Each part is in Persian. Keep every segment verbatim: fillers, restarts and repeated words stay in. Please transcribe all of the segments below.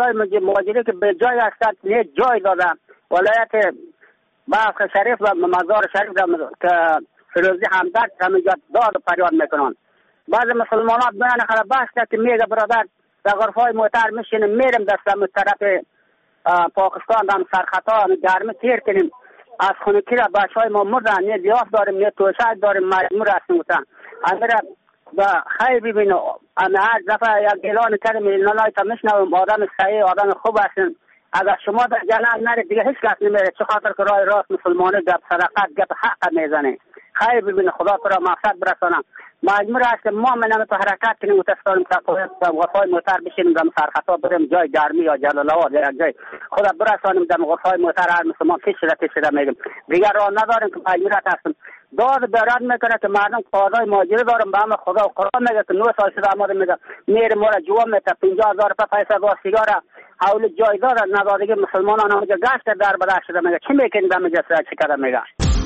فرادای مهاجری که به جای هستند نه جای داده ولایت بلخ شریف و مزار شریف که فیروزی همدرد همینجا داد و فریاد میکنن. بعض مسلمانان بیان خلا بحث کرد که میگه برادر در غرفای موتر میشینیم میریم دستم طرف پاکستان دم سرخطا گرمی تیر کنیم از خونکی را بچهای ما مردن نه لیاف داریم نه توشک داریم مجموع هستیم بودن امیره و خیلی ببینو اما هر دفعه یک اعلان کردیم اعلانای تا میشنویم آدم صحیح آدم خوب هستیم اگر شما در جنگ نرید دیگه هیچ کس نمیره چه خاطر که راه راست مسلمانه گپ صدقت گپ حق میزنه خیلی ببینه خدا تو را مقصد برسانم مجبور است که ما منم تو حرکت کنیم و تستانیم تا غرفای موتر بشینیم در سرخطا بریم جای گرمی یا جلال آباد یا جای خدا برسانیم در غرفای موتر هر مسلمان کشیده کشیده میگیم دیگر راه نداریم که مجبورت هستیم داد بیارد میکنه که مردم قاضای ماجری دارم به همه خدا و قرآن میگه که نو سال شده آماده میگه میره ما را جوان میته پنجاه هزار روپیه پیسه با سیگار حول جایداد ندادگی مسلمانان همونجا گشت در بدر شده میگه چی میکنی در اینجا چی کرده میگه.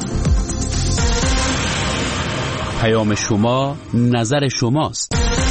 پیام شما نظر شماست.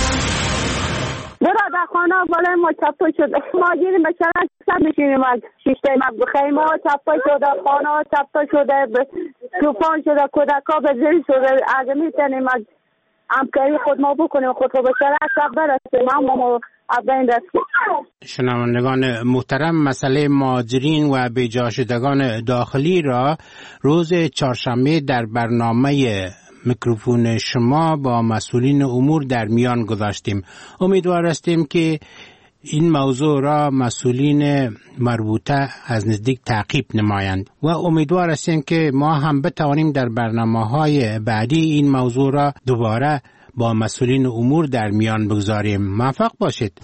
برادر خانه بالای ما چپا شده ما گیریم به چرک سب میشینیم از شیشته ما خیمه ها چپا شده خانه ها چپا شده توفان شده کودکا به زیر شده اگه میتونیم از همکاری خود ما بکنیم خود رو به چرک سب برسیم هم ما ابین رسیم. شنوندگان محترم مسئله مهاجرین و بیجا شدگان داخلی را روز چهارشنبه در برنامه میکروفون شما با مسئولین امور در میان گذاشتیم. امیدوار هستیم که این موضوع را مسئولین مربوطه از نزدیک تعقیب نمایند و امیدوار هستیم که ما هم بتوانیم در برنامه‌های بعدی این موضوع را دوباره با مسئولین امور در میان بگذاریم. موفق باشید.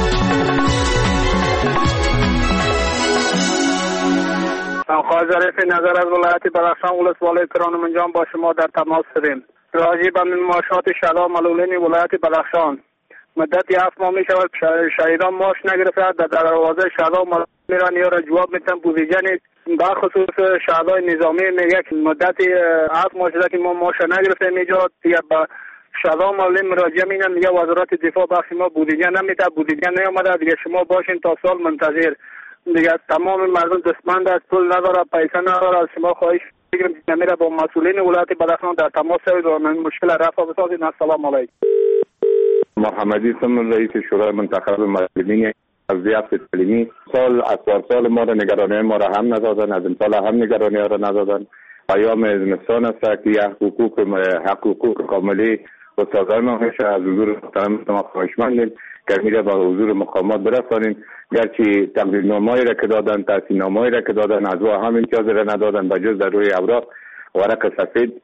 خواهد ظریف نظر از ولایت بدخشان ولسوالی کرانم انجام با شما در تماس شدیم. راجع به معاشات شهدا معلولین ولایت بدخشان مدتی هفت ماه می شود شهیدان معاش نگرفته در دروازه شهدا معلولین یا را جواب میتن بودجه نیست. در خصوص شهدای نظامی میگه که مدتی هفت ماه شده که ما معاش نگرفته اینجا دیگه با شهدا معلولین مراجعه میکنن میگه وزارت دفاع بخش ما بودجه نمیده بودجه نیامده دیگه شما باشین تا سال منتظر دیگه تمام مردم دستمند است پول نداره پیسه نداره از شما خواهش می‌کنم که نمیره با مسئولین ولایت بدخشان در تماس شوید و من مشکل رفع بسازید. السلام علیکم. محمدی سمن رئیس شورای منتخب مسئولین وضعیت تعلیمی سال از سال ما را نگرانی ما را هم ندادن از امسال هم نگرانی ها را ندادن. پیام زمستان است که یک حقوق حقوق کاملی و سازمان همیشه از حضور محترم ما خواهشمندیم که میره با حضور مقامات برسانیم گرچه تقدیرنامه‌ای را که دادن تحصیلنامه‌ای را که دادن از او هم امتیاز را ندادن به جز در روی اوراق ورق سفید.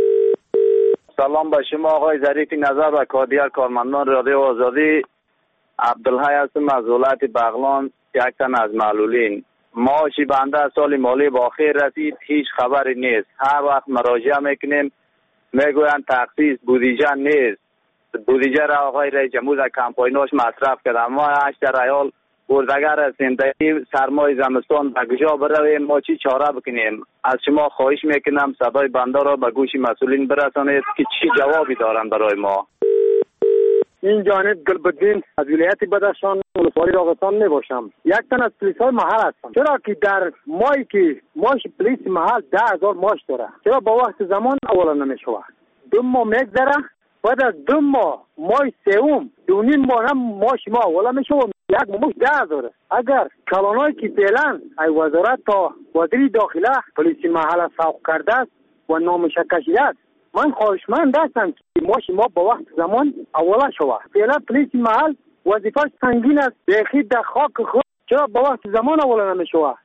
سلام به شما آقای ظریف نظر و کادیار کارمندان رادیو آزادی. عبدالحی هستم از ولایت بغلان یک تن از معلولین. معاش بنده سال مالی با خیر رسید هیچ خبری نیست. هر وقت مراجعه میکنیم میگویند تخصیص بودجه نیست. بودجه را آقای رئیس جمهور در کمپایناش مصرف کرد. ما هشت ریال بردگر هستیم در سرمای زمستان به کجا برویم ما چی چاره بکنیم؟ از شما خواهش میکنم صدای بنده را به گوش مسئولین برسانید که چی جوابی دارن برای ما. این جانب گلبدین از ولایت بدخشان ولسوالی راغستان میباشم. یک تن از پلیس‌های محل هستم. چرا که در ماهی که ماش پلیس محل ده هزار ماش داره چرا با وقت زمان اولا نمیشوه؟ دو ماه میگذره بعد از دو ماه ماه سوم دو نیم ماه هم ماش ما اولا میشوه یک ماش ده هزاره. اگر کلانایی که فعلا ای وزارت تا وزیر داخله پلیس محل سوق کرده است و نامش کشیده است من خواهشمند هستم که ماش ما با وقت زمان اولا شوه. فعلا پلیس محل وظیفه‌اش سنگین است بیخی در خاک خود چرا با وقت زمان اولا نمیشوه؟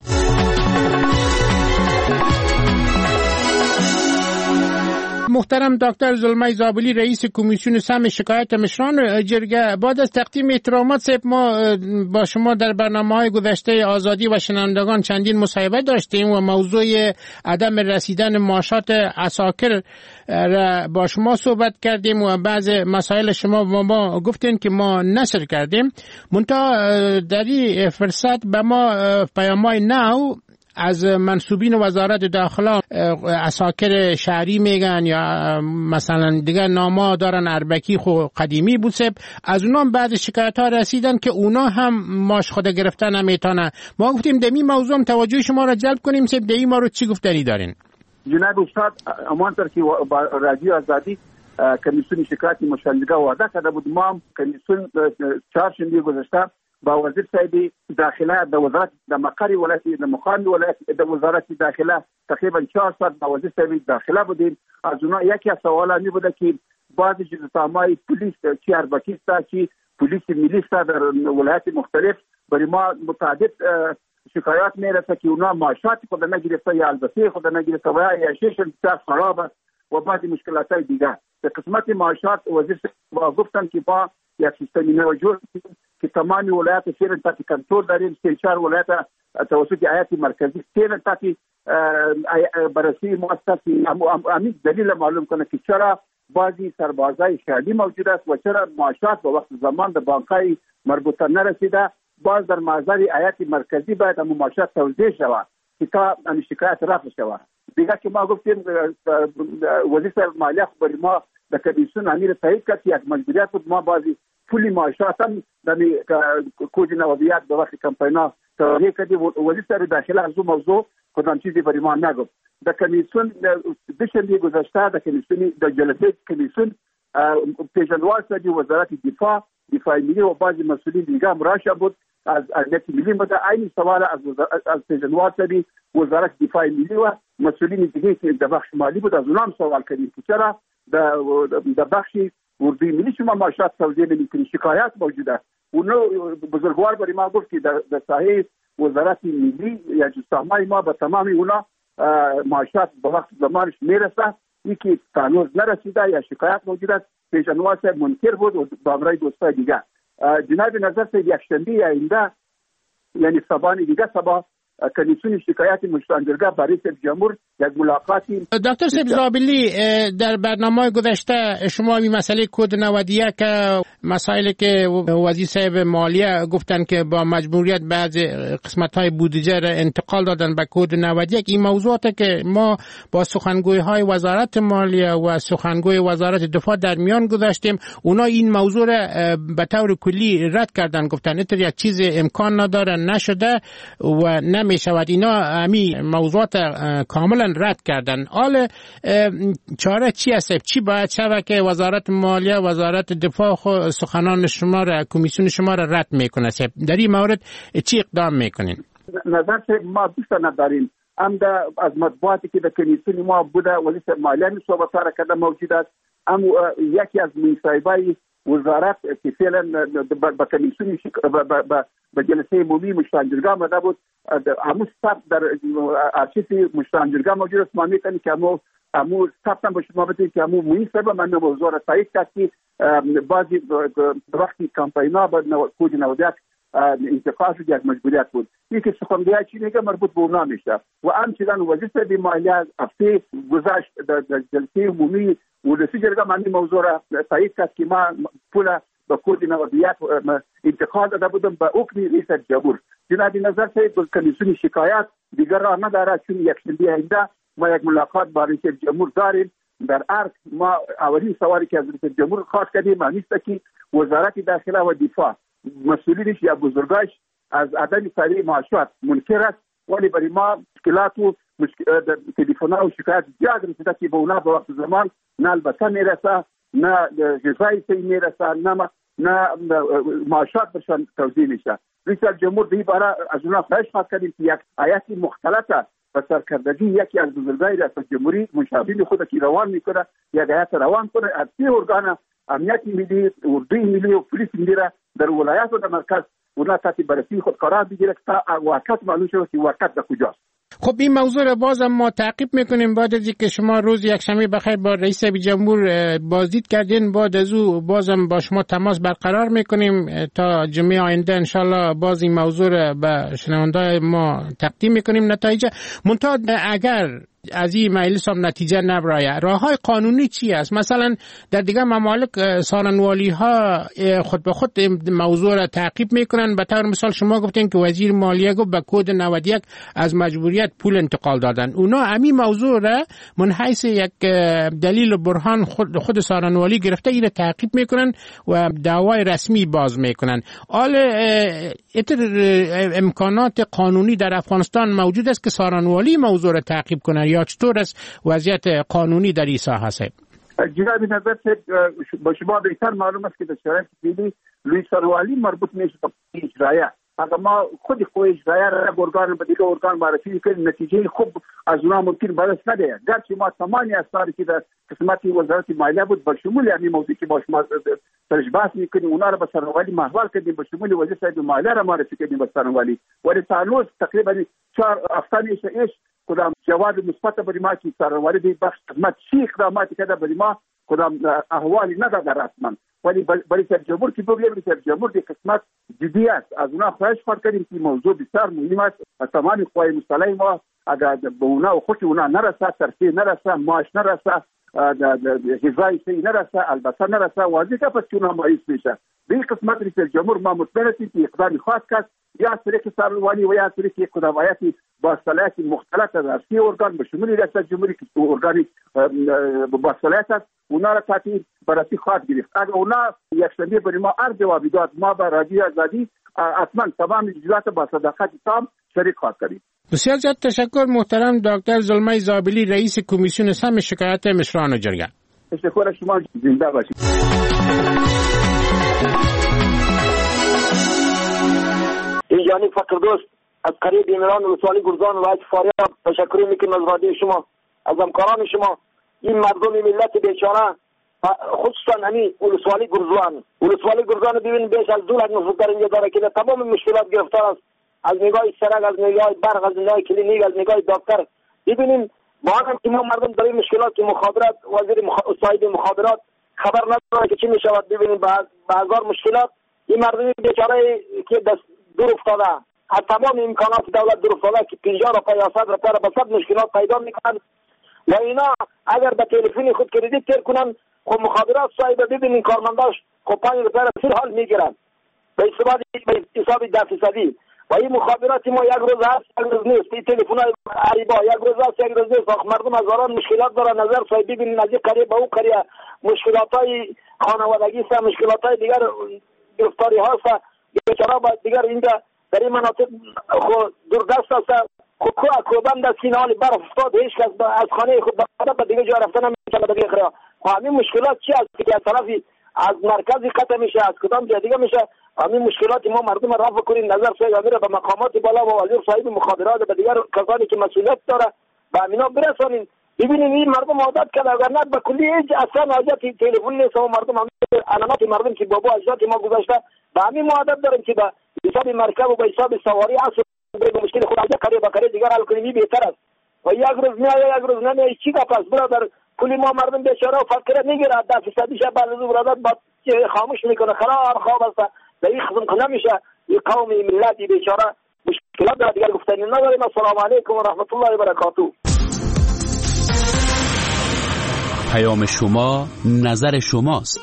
محترم دکتر زلمه زابلی رئیس کمیسیون سهم شکایت مشران جرگه بعد از تقدیم احترامات صاحب ما با شما در برنامه‌های گذشته آزادی و شنوندگان چندین مصاحبه داشتیم و موضوع عدم رسیدن معاشات عساکر را با شما صحبت کردیم و بعض مسائل شما با ما گفتین که ما نشر کردیم. منتها در این فرصت به ما پیام‌های نو از منصوبین وزارت داخله اساکر شهری میگن یا مثلا دیگه ناما دارن اربکی خو قدیمی بود سب از اونا بعد شکایت ها رسیدن که اونا هم ماش خود گرفتن نمیتونه. ما گفتیم دمی موضوع توجه شما را جلب کنیم سب دمی ما رو چی گفتنی دارین؟ جناب استاد امانتر که رادیو آزادی کمیسیون شکایت مشاهده وعده کرده بود. ما کمیسیون چهارشنبه گذشته با وزیر صاحب داخله د وزارت د مقر ولایت د مقام ولایت د وزارت داخله تقریبا چهار ساعت با وزیر صاحب داخله بودیم. از اونها یکی از سوالانی بوده که بعضی جزءامای پلیس چی اربکی است چی پلیس ملی است در ولایت مختلف برای ما متعدد شکایات میرسه که اونا معاشات خود نگرفته یا البته خود نگرفته و یا شش بسیار خرابه و بعضی مشکلات های دیگه. به قسمت معاشات وزیر صاحب گفتن که با یک سیستمی نو جور که تمامی ولایات فعلا تحت کنترل داریم. سه چهار ولایات توسط هیئت مرکزی فعلا تحت بررسی مؤسساتی. همین دلیل معلوم کنه که چرا بعضی سربازای شهری موجود است و چرا معاشات به وقت زمان به بانک‌های مربوطه نرسیده. باز در محضر هیئت مرکزی باید هم معاشات توزیع شود که تا این شکایت رفع شود. دیگه که ما گفتیم وزیر صاحب مالیه برای ما در کمیسیون امیر تایید کرد که یک مجبوریت بود ما بعضی پولی معاشات هم در کود نوبیات به وقت کمپینا توضیح کردیم. وزیر صاحب داخله از اون موضوع کدام چیزی برای ما نگفت. در کمیسیون دوشنبه گذشته در کمیسیون در جلسه کمیسیون پیشنهاد شد وزارت دفاع دفاع ملی و بعضی مسئولین دیگه هم راشه بود از امنیت ملی بوده. این سوال از از پیشنهاد شد وزارت دفاع ملی و مسئولین دیگه که در بخش مالی بود از اونها هم سوال کردیم که چرا در بخش اردوی ملی شما معاشات توزیع نمی‌کنید. شکایت موجوده. اونو بزرگوار برای ما گفت که در, در ساحه وزارت ملی یا جسامای ما به تمامی اونا معاشات به وقت زمانش میرسه. یکی تانوز نرسیده یا شکایت موجود است. پیشنهاد صاحب منکر بود و با امرای دوستای دیگه. جناب نظر صاحب یک شنبه آینده یعنی سبان دیگه سبا کمیسیون شکایت مشتاندرگاه با رئیس جمهور یک ملاقاتی. دکتر صاحب زابلی در برنامه گذشته شما این مسئله کد نود و یک مسائلی که وزیر صاحب مالیه گفتن که با مجبوریت بعض قسمت‌های بودجه را انتقال دادن به کد نود و یک، این موضوعاتی که ما با سخنگوی‌های وزارت مالیه و سخنگوی وزارت دفاع در میان گذاشتیم اونا این موضوع را به طور کلی رد کردن، گفتن اینطور یک چیز امکان نداره، نشده و نمی شود. اینا همین موضوعات کاملا رد کردن. حال چاره چی است؟ چی باید شود که وزارت مالیه وزارت دفاع سخنان شما را کمیسیون شما را رد میکنه؟ در این مورد چی اقدام میکنین؟ نظر ما دوست نداریم. ام از مطبوعاتی که در کمیسیون ما بوده وزیر مالیه می صحبت را کرده موجود است. ام یکی از مصاحبه‌های وزارت که فعلا با کمیسیون به جلسه عمومی مشتاندرگاه آمده بود همون ثبت در ارشیف مشتاندرگاه موجود است. ما می‌کنیم که همون همون ثبت هم به شما بدهیم که همون مناسب من موضوع را تایید کرد که بعضی وقتی کمپینا با کود نود و یک انتقال شد یک مجبوریت بود. یکی سخنگوی چی میگه مربوط به اونا میشه و همچنان وزیر صاحب مالیه هفته گذشت در جلسه عمومی ولسی جرگه من این موضوع را تایید کرد که ما پول به کود نود و یک انتقال داده بودم به حکم رئیس جمهور. جناب نظر صاحب کمیسیون شکایت دیگر را نداره چون یک شنبه آینده ما یک ملاقات با رئیس جمهور داریم. در ارک ما اولین سوالی که از رئیس جمهور خواست کردیم است که وزارت داخله و دفاع مسئولینش یا بزرگاش از عدم تعیین معاشات منکر است، ولی برای ما مشکلات و تلفن‌ها و شکایت زیاد رسیده که به اونا به وقت زمان نه البته میرسه، نه غذای صحیح میرسه، نه نه معاشات برشان توزیع میشه. رئیس جمهور به این باره از اونا خواهش کردیم که یک هیئت مختلطه و سرکردگی یکی از بزرگای ریاست جمهوری مشابه خود که روان میکنه یک هیئت روان کنه از سه ارگان امنیت ملی، اردوی ملی و پلیس ملی را در ولایات و در مرکز اونا تحت بررسی خود قرار بگیره تا واقعیت معلوم شود که واقعیت در کجاست. خب این موضوع را بازم ما تعقیب میکنیم. بعد از اینکه شما روز یکشنبه بخیر با رئیس جمهور بازدید کردین، بعد از او بازم با شما تماس برقرار میکنیم تا جمعه آینده انشالله باز این موضوع را به شنوندای ما تقدیم میکنیم نتایج. منتها اگر از این مجلس هم نتیجه نبرایه. راه های قانونی چی است؟ مثلا در دیگه ممالک سارنوالی ها خود به خود موضوع را تعقیب میکنن. به طور مثال شما گفتین که وزیر مالیه گفت به کد نود و یک از مجبوریت پول انتقال دادن. اونا همین موضوع را من حیث یک دلیل و برهان خود, خود سارنوالی گرفته این تعقیب میکنن و دعوای رسمی باز میکنن. حال اتر امکانات قانونی در افغانستان موجود است که سارنوالی موضوع را تعقیب کنن یا چطور است وضعیت قانونی در این ساحه است؟ جناب نظر با شما بهتر معلوم است که در شرایط فعلی لوی سارنوالی مربوط میشه به اجرایه. اگر ما خود قوه اجرایه را ارگان به دیگه ارگان معرفی کنیم نتیجه خوب از اونها ممکن برس نده. گرچه ما تمامی اسنادی که در قسمت وزارت مالیه بود به شمول همین موضوع که با شما درش بحث میکنیم اونا را به سارنوالی محول کردیم، به شمول وزیر صاحب مالیه را معرفی کردیم به سارنوالی. ولی تا تقریبا چهار هفته میشه ایش کدام جواب مثبت برای ما که سارنوالی دی بخش خدمت چی اقداماتی کرده برای ما کدام احوالی نداده رسما. ولی برای جمهور که بگویم برای جمهور دی قسمت جدی است. از اونا خواهش کردیم که موضوع بسیار مهم است. تمام قوای مسلح ما اگر به اونا و خود اونا نرسه، ترفیع نرسه، معاش نرسه، غذای صحی نرسه، البته نرسه، واضح که پس که اونا مایوس میشه. به این قسمت رئیس جمهور ما مطمئن هستیم که اقدامی خواهد کرد یا طریق سارنوالی و یا طریق اقدامات با صلاحیت مختلف از سی ارگان به شمول ریاست جمهوری که ارگانی با صلاحیت است اونا را تعطیل بررسی خواهد گرفت. اگر اونا یکشنبه برای ما هر جوابی داد ما با رادیو آزادی حتما تمام اجراءات با صداقت تام شریک خواهد کنیم. بسیار زیاد تشکر محترم دکتر زلمه زابلی رئیس کمیسیون سم شکایت مشران جرگه. تشکر شما، زنده باشید. یعنی فقر دوست از قریب ایمران ولسوالی گرزان و از فاریاب تشکر میکنم از رادیو شما، از همکاران شما. این مردم ملت بیچاره خصوصا همین ولسوالی گرزان ولسوالی گرزان ببین بیش از دو لک نفر در اینجا داره که تمام مشکلات گرفتار است. از نگاه سرک، از نگاه برق، از نگاه کلینیک، از نگاه دکتر. ببینیم ما هم که ما مردم در این مشکلات که مخابرات وزیر مخ... صاحب مخابرات خبر نداره که چی میشود. ببینیم به هزار مشکلات این مردم بیچاره که دست دور افتاده از تمام امکانات دولت دور افتاده که پنجاه روپیه یا صد روپیه را به صد مشکلات پیدا میکنن و اینا اگر به تلفن خود کردیت تیر کنن خب مخابرات صاحب ببینین کارمنداش خب پنج روپیه را سر حال میگیرن به حساب به حساب ده فیصدی. و این مخابرات ما یک روز هست یک روز نیست. این تلفن‌های عریبا یک روز هست یک روز نیست. مردم هزاران مشکلات دارن. نظر صاحب ببینین از این قریه به اون قریه مشکلات‌های خانوادگی است، مشکلات‌های دیگر گرفتاری هاست. بیچاره با دیگر اینجا در این مناطق خود دوردست است. خود کوه کوبند است که حال برف افتاد هیچ کس از خانه خود به دیگه جا رفتن نمی‌تونه به دیگه خرا. همین مشکلات چی است که از طرفی از مرکزی قطع میشه از کدام جای دیگه میشه. همین مشکلات ما مردم را رفع کنیم. نظر صاحب امیر به مقامات بالا و وزیر صاحب مخابرات و دیگر کسانی که مسئولیت داره به اینا برسانیم. ببینیم این مردم عادت کرده اگر نه به کلی هیچ اصلا حاجت تلفن نیست و مردم هم علامات مردم که بابا اجداد ما گذاشته به همین عادت داریم که به حساب مرکب و به حساب سواری اصلا به مشکل خود از قریه به قریه دیگر حل کنیم بهتر است. و یک روز میاد یک روز نمیاد چی گپ است برادر. کلی ما مردم بیچاره و فقیر میگیره ده فیصدی شه بعد از برادر با خاموش میکنه خراب خواب است. در این خدمت کنه میشه این قوم ملتی بیچاره مشکلات داره دیگر گفتنی نداریم. السلام علیکم و رحمت الله و برکاته. پیام شما نظر شماست.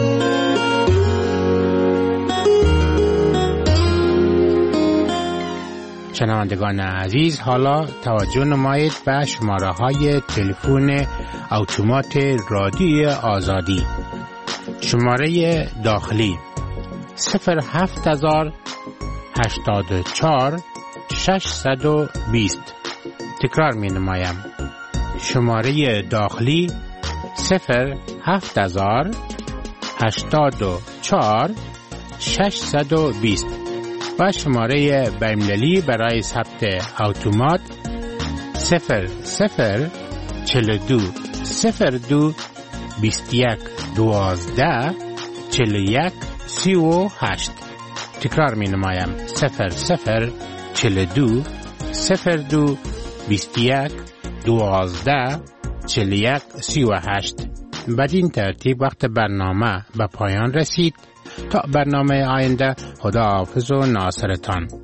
شنوندگان عزیز حالا توجه نمایید به شماره های تلفن اتومات رادیو آزادی. شماره داخلی صفر هفت هزار هشتاد و چهار ششصد و بیست. تکرار می نمایم. شماره داخلی صفر هفت هزار هشتاد و چهار ششصد و بیست و شماره بین‌المللی برای ثبت اتومات صفر صفر چهل و دو صفر دو بیست و یک دوازده چهل و یک سی و هشت. تکرار می نمایم. صفر صفر چهل و دو صفر دو بیست و یک دوازده چهل و یک سی و هشت. بدین ترتیب وقت برنامه به پایان رسید. تا برنامه آینده خدا حافظ و ناصرتان.